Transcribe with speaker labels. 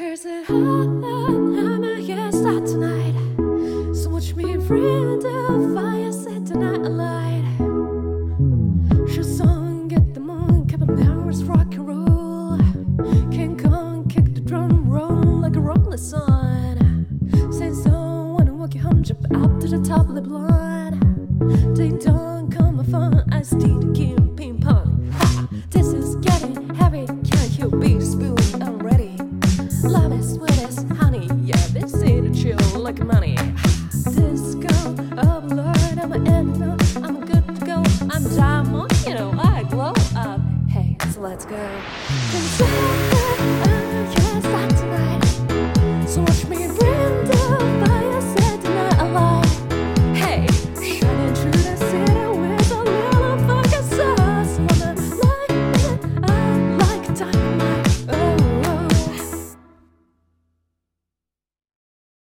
Speaker 1: Cause I'm here start tonight. So watch me friend the fire set the night alight. Show song, get the moon, keep a mirrors, rock and roll. King Kong, kick the drum, roll like a rolling sun. Saying so, wanna walk you home, jump up to the top of the blind. Ding dong.